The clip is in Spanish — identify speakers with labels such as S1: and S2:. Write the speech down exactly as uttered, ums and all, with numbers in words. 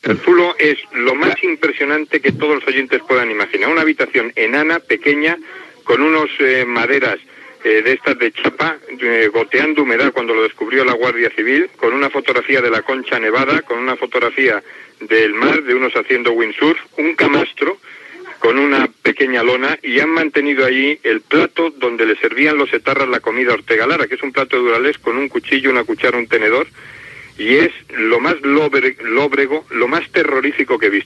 S1: El zulo es lo más impresionante que todos los oyentes puedan imaginar. Una habitación enana, pequeña, con unos eh, maderas eh, de estas de chapa, eh, goteando humedad cuando lo descubrió la Guardia Civil, con una fotografía de la Concha Nevada, con una fotografía del mar, de unos haciendo windsurf, un camastro con una pequeña lona, y han mantenido allí el plato donde le servían los etarras la comida a Ortega Lara, que es un plato de Duralés con un cuchillo, una cuchara, un tenedor, y es lo más lóbre- lóbrego, lo más terrorífico que he visto.